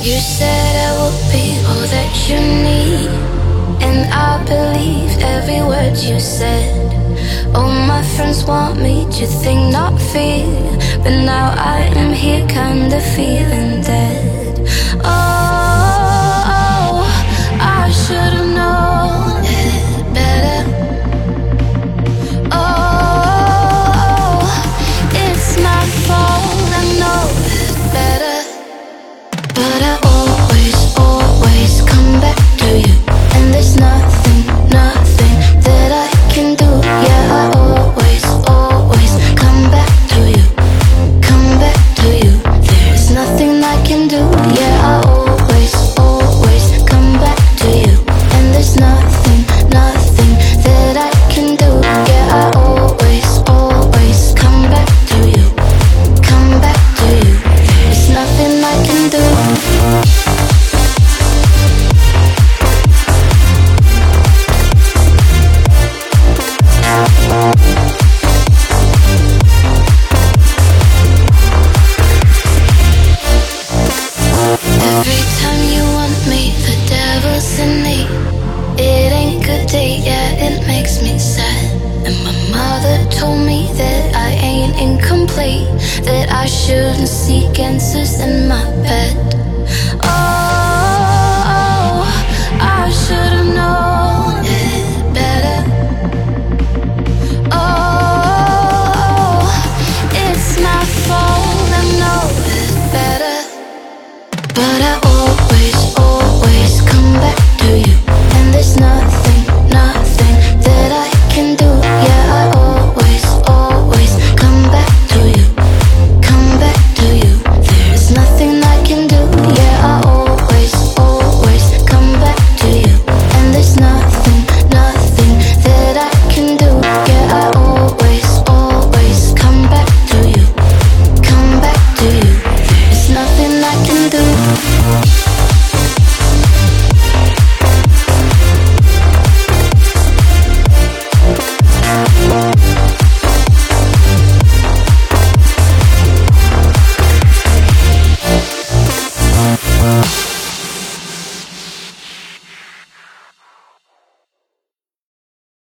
You said I would be all that you need, and I believed every word you said. All my friends want me to think, not feel, but now I am here kinda feeling dead. Oh, I should've known it better. Oh, it's my fault, I know it better. But I always come back to you, and there's nothing that I can do. Yeah, I always come back to you, come back to you. There's nothing I can do. Yeah, I always come back to you, and there's nothing that I can do. Yeah, I always come back to you, come back to you. There's nothing I can do. Every time you want me, the devil's in me. It ain't good day, yeah, it makes me sad. And my mother told me that I ain't incomplete, that I shouldn't seek answers in my bed. Oh, I should've known